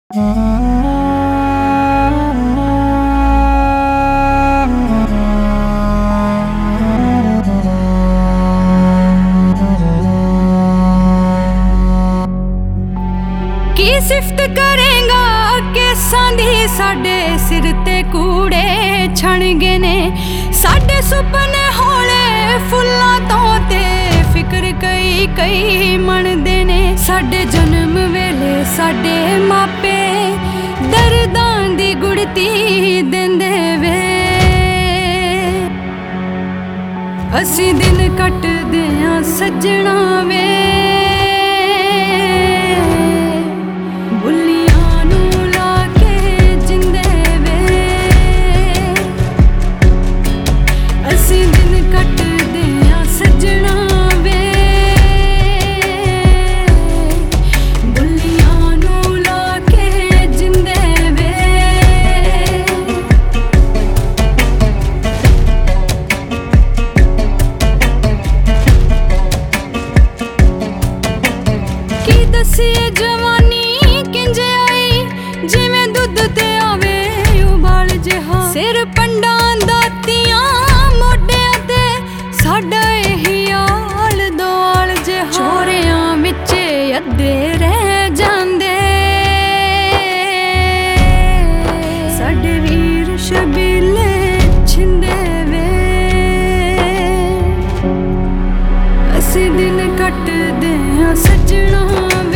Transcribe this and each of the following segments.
की सिफ्त करेगा केसां दी साडे सिर ते कूड़े छण गए ने। साडे सुपने हौले फुल्लां तों ते फिक्र कई कई मनदे ने। साडे जन्म वेले साडे मापे दर्दां दी गुड़ती देंदे वे। असीं दिन कटदे आं सज्जणा वे। जवानी किंज आई जिवें दुध ते आवे उबाल जिहा। सिर पंडां दातियां मोढियां ते साडा एही आल दुआल जिहा। चोरियां विचे अद्धे रह जांदे साडे वीर शबीले छिंदे वे। असीं दिन कटदे आं सज्जणा वे।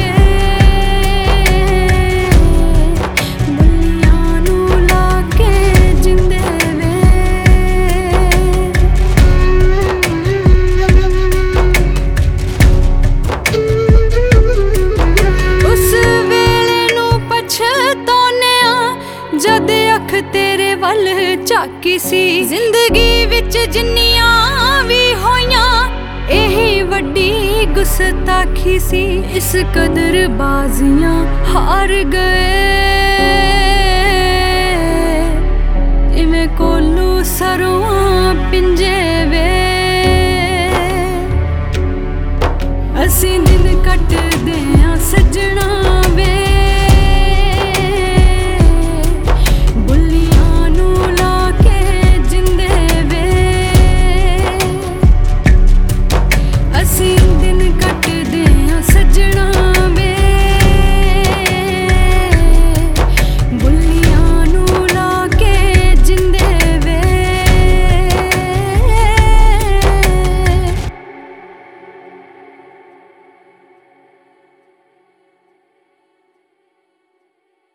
जद अख तेरे वल झाकी सी जिंदगी विच जिन्नियां भी होइयां एही वड्डी गुस्ताखी सी। इस कदर बाजियां हार गए